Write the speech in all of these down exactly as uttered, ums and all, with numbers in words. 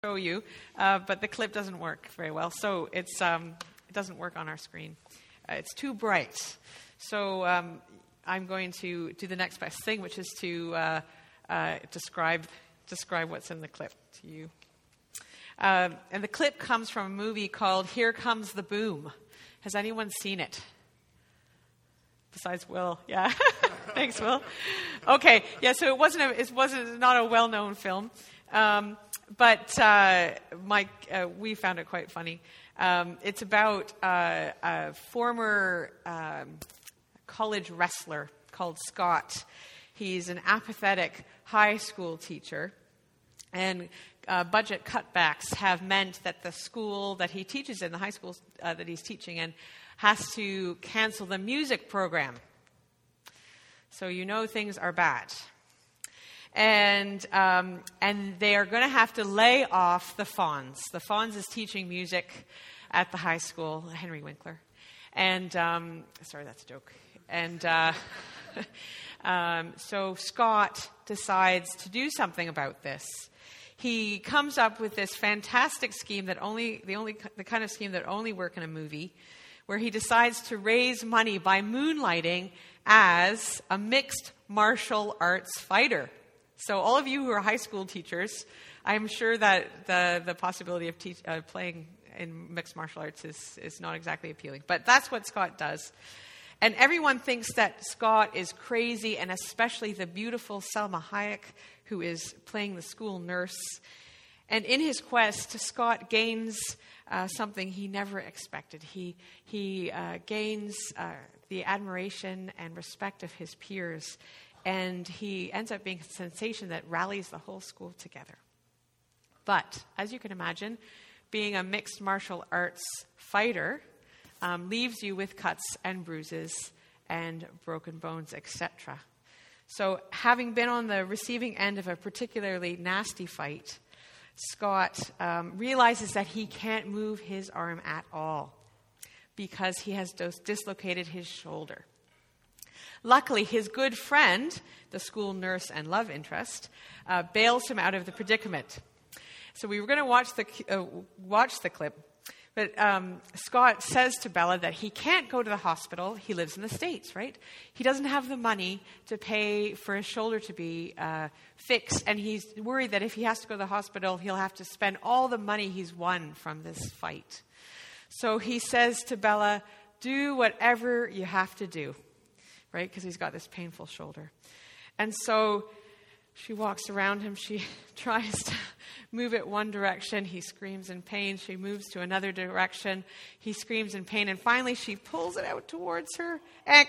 show you, uh, but the clip doesn't work very well, so it's um, it doesn't work on our screen. Uh, it's too bright. So um, I'm going to do the next best thing, which is to uh, uh, describe describe what's in the clip to you. Uh, and the clip comes from a movie called Here Comes the Boom. Has anyone seen it? Besides Will, yeah. Thanks, Will. Okay, yeah. So it wasn't a, it wasn't not a well-known film, um, but uh, Mike, uh, we found it quite funny. Um, it's about uh, a former um, college wrestler called Scott. He's an apathetic high school teacher, and uh, budget cutbacks have meant that the school that he teaches in, the high school uh, that he's teaching in, has to cancel the music program. So you know things are bad. And um, and they are going to have to lay off the Fonz. The Fonz is teaching music at the high school, Henry Winkler. And, um, sorry, that's a joke. And uh, um, so Scott decides to do something about this. He comes up with this fantastic scheme that only, the only, the kind of scheme that only work in a movie, where he decides to raise money by moonlighting as a mixed martial arts fighter. So all of you who are high school teachers, I'm sure that the, the possibility of teach, uh, playing in mixed martial arts is, is not exactly appealing. But that's what Scott does. And everyone thinks that Scott is crazy, and especially the beautiful Selma Hayek, who is playing the school nurse. And in his quest, Scott gains uh, something he never expected. He, he uh, gains uh, the admiration and respect of his peers. And he ends up being a sensation that rallies the whole school together. But, as you can imagine, being a mixed martial arts fighter um, leaves you with cuts and bruises and broken bones, et cetera. So, having been on the receiving end of a particularly nasty fight, Scott um, realizes that he can't move his arm at all because he has dis- dislocated his shoulder. Luckily, his good friend, the school nurse and love interest, uh, bails him out of the predicament. So we were going to watch the uh, watch the clip, but um, Scott says to Bella that he can't go to the hospital. He lives in the States, right? He doesn't have the money to pay for his shoulder to be uh, fixed, and he's worried that if he has to go to the hospital, he'll have to spend all the money he's won from this fight. So he says to Bella, "Do whatever you have to do." Right? Because he's got this painful shoulder. And so she walks around him. She tries to move it one direction. He screams in pain. She moves to another direction. He screams in pain. And finally, she pulls it out towards her. And,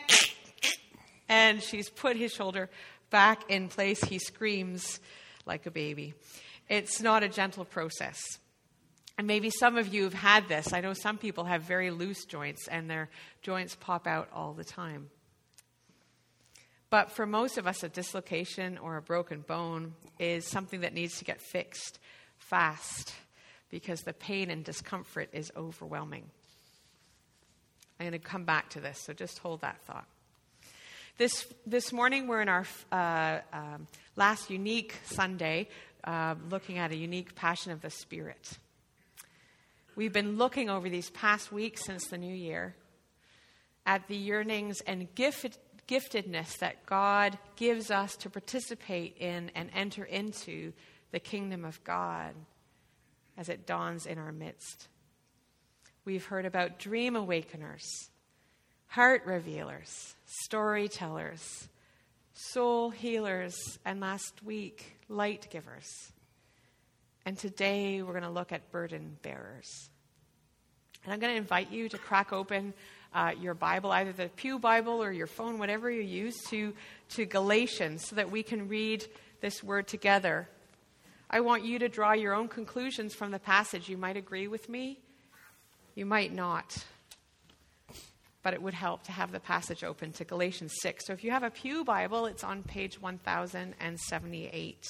and she's put his shoulder back in place. He screams like a baby. It's not a gentle process. And maybe some of you have had this. I know some people have very loose joints, and their joints pop out all the time. But for most of us, a dislocation or a broken bone is something that needs to get fixed fast because the pain and discomfort is overwhelming. I'm going to come back to this, so just hold that thought. This this morning, we're in our uh, um, last unique Sunday, uh, looking at a unique passion of the Spirit. We've been looking over these past weeks since the new year at the yearnings and gift. giftedness that God gives us to participate in and enter into the kingdom of God as it dawns in our midst. We've heard about dream awakeners, heart revealers, storytellers, soul healers, and last week, light givers. And today we're going to look at burden bearers. And I'm going to invite you to crack open Uh, your Bible, either the Pew Bible or your phone, whatever you use, to, to Galatians so that we can read this word together. I want you to draw your own conclusions from the passage. You might agree with me. You might not. But it would help to have the passage open to Galatians six. So if you have a Pew Bible, it's on page one thousand seventy-eight.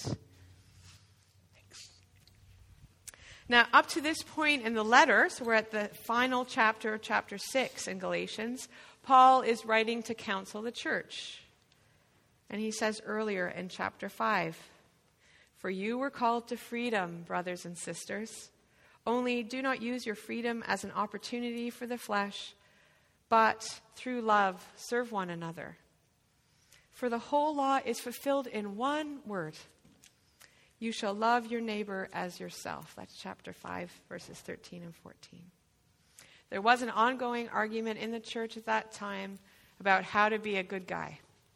Now, up to this point in the letter, so we're at the final chapter, chapter six in Galatians, Paul is writing to counsel the church. And he says earlier in chapter five, For you were called to freedom, brothers and sisters. Only do not use your freedom as an opportunity for the flesh, but through love serve one another. For the whole law is fulfilled in one word. You shall love your neighbor as yourself. That's chapter five, verses thirteen and fourteen. There was an ongoing argument in the church at that time about how to be a good guy.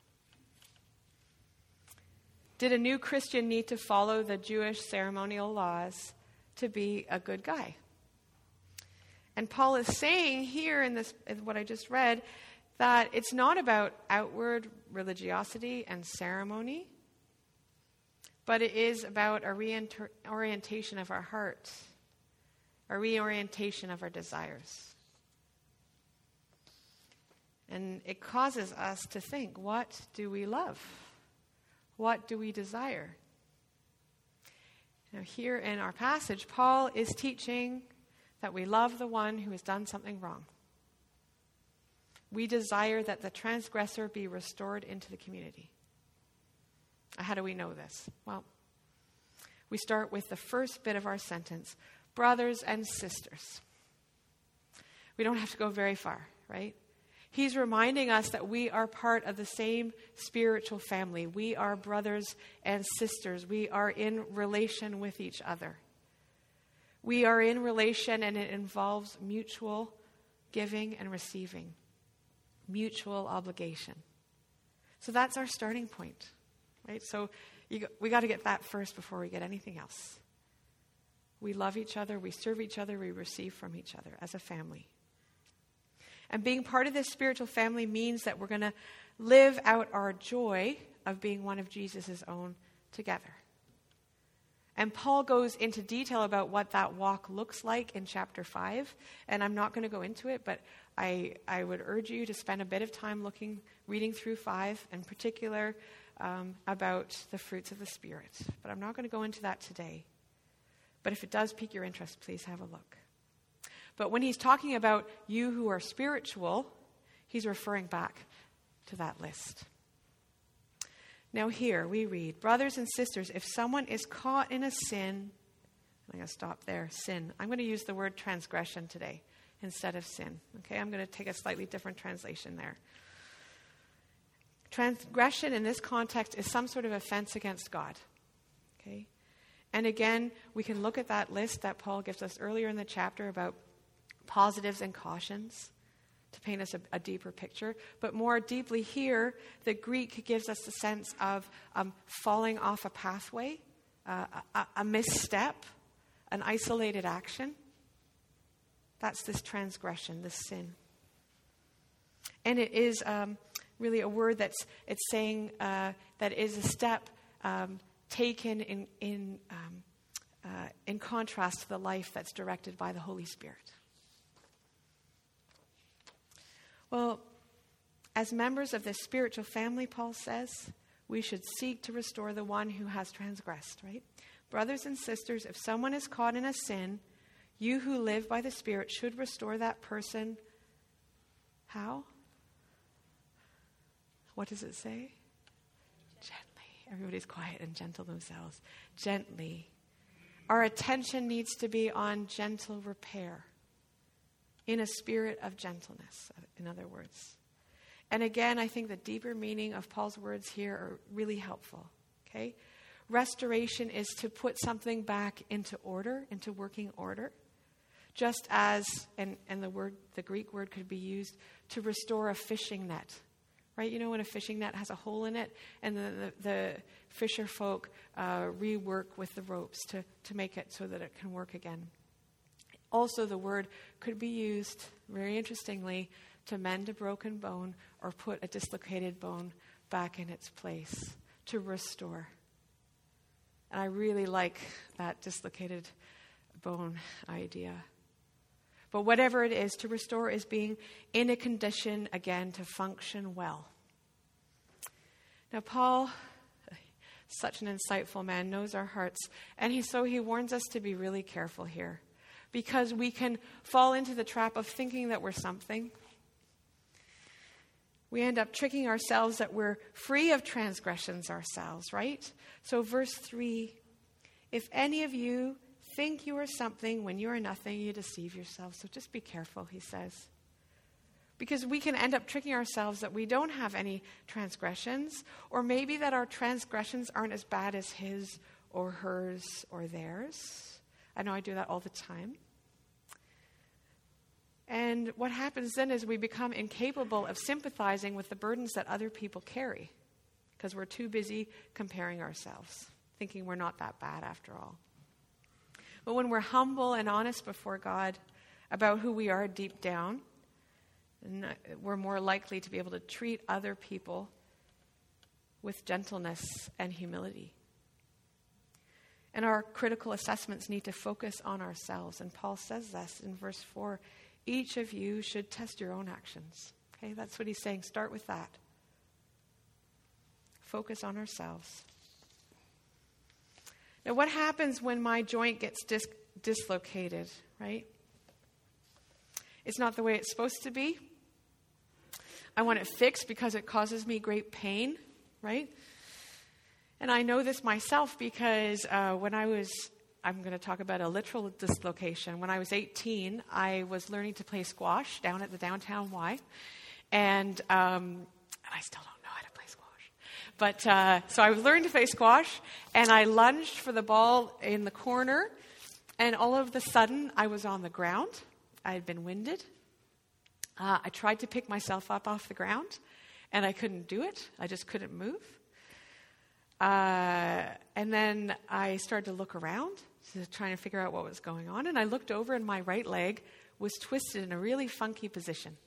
Did a new Christian need to follow the Jewish ceremonial laws to be a good guy? And Paul is saying here in this, in what I just read, that it's not about outward religiosity and ceremony, but it is about a reorientation of our hearts, a reorientation of our desires. And it causes us to think, what do we love? What do we desire? Now, here in our passage, Paul is teaching that we love the one who has done something wrong. We desire that the transgressor be restored into the community. How do we know this? Well, we start with the first bit of our sentence, brothers and sisters. We don't have to go very far, right? He's reminding us that we are part of the same spiritual family. We are brothers and sisters. We are in relation with each other. We are in relation, and it involves mutual giving and receiving, mutual obligation. So that's our starting point, right? So you, we got to get that first before we get anything else. We love each other. We serve each other. We receive from each other as a family. And being part of this spiritual family means that we're going to live out our joy of being one of Jesus' own together. And Paul goes into detail about what that walk looks like in chapter five. And I'm not going to go into it, but I, I would urge you to spend a bit of time looking, reading through five, in particular um, about the fruits of the Spirit. But I'm not going to go into that today. But if it does pique your interest, please have a look. But when he's talking about you who are spiritual, he's referring back to that list. Now here we read, brothers and sisters, if someone is caught in a sin, I'm going to stop there, sin. I'm going to use the word transgression today instead of sin. Okay, I'm going to take a slightly different translation there. Transgression in this context is some sort of offense against God. Okay, and again, we can look at that list that Paul gives us earlier in the chapter about positives and cautions to paint us a, a deeper picture. But more deeply here, the Greek gives us the sense of um, falling off a pathway, uh, a, a misstep, an isolated action. That's this transgression, this sin. And it is um, really a word that's it's saying uh, that is a step um, taken in in um, uh, in contrast to the life that's directed by the Holy Spirit. Well, as members of this spiritual family, Paul says, we should seek to restore the one who has transgressed, right? Brothers and sisters, if someone is caught in a sin, you who live by the Spirit should restore that person. How? What does it say? Gently. Everybody's quiet and gentle themselves. Gently. Our attention needs to be on gentle repair. In a spirit of gentleness, in other words. And again, I think the deeper meaning of Paul's words here are really helpful. Okay? Restoration is to put something back into order, into working order. Just as, and, and the word, the Greek word could be used to restore a fishing net. Right? You know when a fishing net has a hole in it, and the, the, the fisher folk uh, rework with the ropes to, to make it so that it can work again. Also, the word could be used, very interestingly, to mend a broken bone or put a dislocated bone back in its place, to restore. And I really like that dislocated bone idea. But whatever it is, to restore is being in a condition, again, to function well. Now, Paul, such an insightful man, knows our hearts, and he so he warns us to be really careful here. Because we can fall into the trap of thinking that we're something. We end up tricking ourselves that we're free of transgressions ourselves, right? So verse three If any of you think you are something when you are nothing, you deceive yourselves. So just be careful, he says. Because we can end up tricking ourselves that we don't have any transgressions, or maybe that our transgressions aren't as bad as his or hers or theirs. I know I do that all the time. And what happens then is we become incapable of sympathizing with the burdens that other people carry, because we're too busy comparing ourselves, thinking we're not that bad after all. But when we're humble and honest before God about who we are deep down, and we're more likely to be able to treat other people with gentleness and humility. And our critical assessments need to focus on ourselves. And Paul says this in verse four, each of you should test your own actions. Okay, that's what he's saying. Start with that. Focus on ourselves. Now, what happens when my joint gets dis- dislocated, right? It's not the way it's supposed to be. I want it fixed because it causes me great pain, right? And I know this myself because uh, when I was, I'm going to talk about a literal dislocation. When I was eighteen, I was learning to play squash down at the downtown Y. And, um, and I still don't know how to play squash. But uh, so I was learning to play squash, and I lunged for the ball in the corner. And all of a sudden, I was on the ground. I had been winded. Uh, I tried to pick myself up off the ground, and I couldn't do it. I just couldn't move. Uh, and then I started to look around, trying to figure out what was going on. And I looked over, and my right leg was twisted in a really funky position.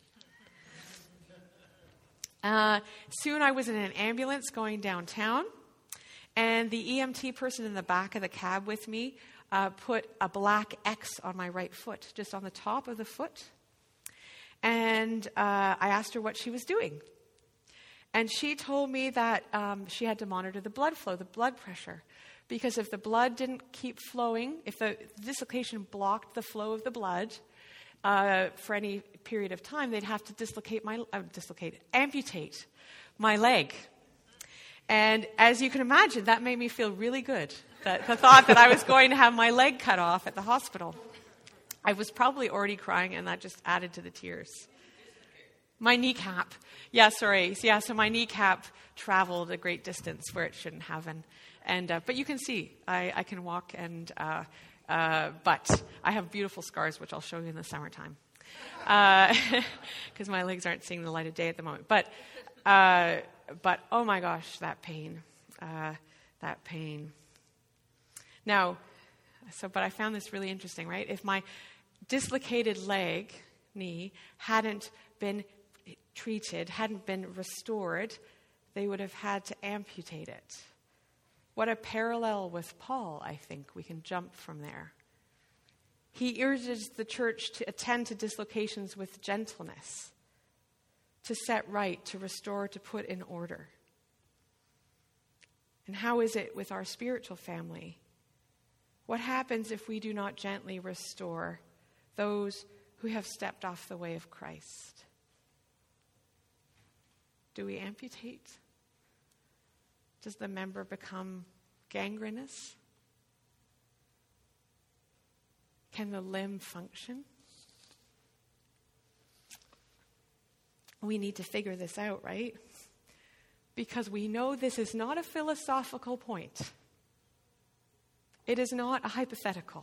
Uh, soon I was in an ambulance going downtown, and the E M T person in the back of the cab with me uh, put a black X on my right foot, just on the top of the foot. And uh, I asked her what she was doing. And she told me that um, she had to monitor the blood flow, the blood pressure. Because if the blood didn't keep flowing, if the dislocation blocked the flow of the blood uh, for any period of time, they'd have to dislocate my, uh, dislocate, amputate my leg. And as you can imagine, that made me feel really good. That, the thought that I was going to have my leg cut off at the hospital. I was probably already crying, and that just added to the tears. My kneecap. Yeah, sorry. Yeah, so my kneecap traveled a great distance where it shouldn't have. And, and uh, but you can see, I, I can walk, and uh, uh, but I have beautiful scars, which I'll show you in the summertime. Because uh, my legs aren't seeing the light of day at the moment. But, uh, but oh my gosh, that pain. Uh, that pain. Now, so, but I found this really interesting, right? If my dislocated leg, knee, hadn't been treated, hadn't been restored, they would have had to amputate it. What a parallel with Paul, I think. We can jump from there. He urges the church to attend to dislocations with gentleness, to set right, to restore, to put in order. And how is it with our spiritual family? What happens if we do not gently restore those who have stepped off the way of Christ? Do we amputate? Does the member become gangrenous? Can the limb function? We need to figure this out, right? Because we know this is not a philosophical point. It is not a hypothetical.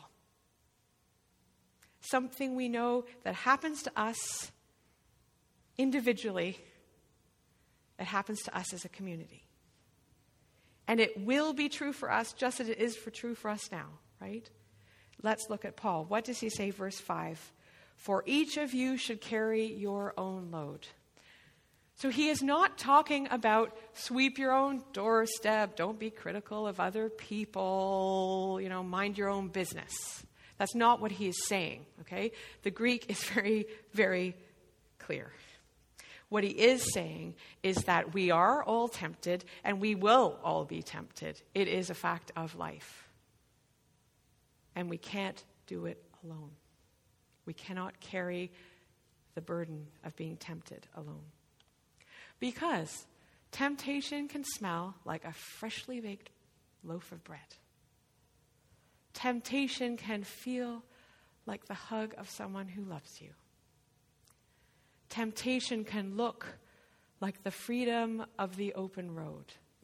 Something we know that happens to us individually, that happens to us as a community. And it will be true for us just as it is for true for us now, right? Let's look at Paul. What does he say, verse five? For each of you should carry your own load. So he is not talking about sweep your own doorstep, don't be critical of other people, you know, mind your own business. That's not what he is saying, okay? The Greek is very, very clear. What he is saying is that we are all tempted, and we will all be tempted. It is a fact of life. And we can't do it alone. We cannot carry the burden of being tempted alone. Because temptation can smell like a freshly baked loaf of bread. Temptation can feel like the hug of someone who loves you. Temptation can look like the freedom of the open road.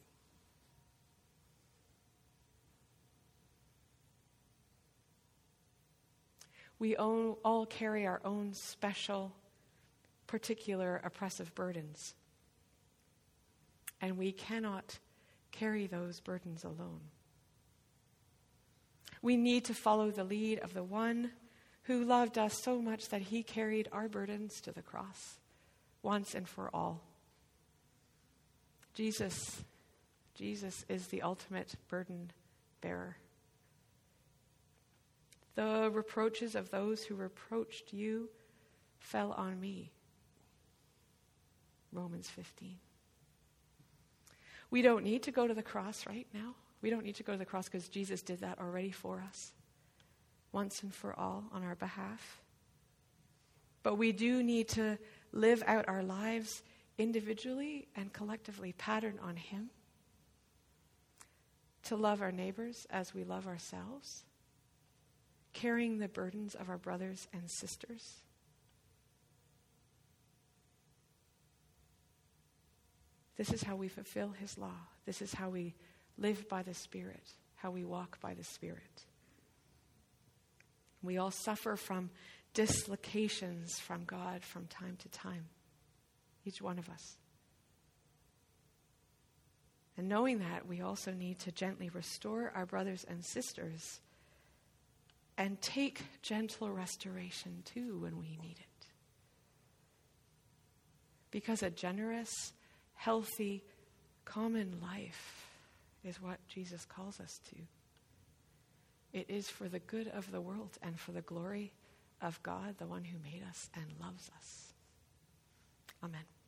We own, all carry our own special, particular oppressive burdens. And we cannot carry those burdens alone. We need to follow the lead of the one who loved us so much that he carried our burdens to the cross once and for all. Jesus, Jesus is the ultimate burden bearer. The reproaches of those who reproached you fell on me. Romans fifteen. We don't need to go to the cross right now. We don't need to go to the cross because Jesus did that already for us, once and for all, on our behalf. But we do need to live out our lives individually and collectively patterned on him, to love our neighbors as we love ourselves, carrying the burdens of our brothers and sisters. This is how we fulfill his law. This is how we live by the Spirit, how we walk by the Spirit. We all suffer from dislocations from God from time to time, each one of us. And knowing that, we also need to gently restore our brothers and sisters and take gentle restoration too when we need it. Because a generous, healthy, common life is what Jesus calls us to. It is for the good of the world and for the glory of God, the one who made us and loves us. Amen.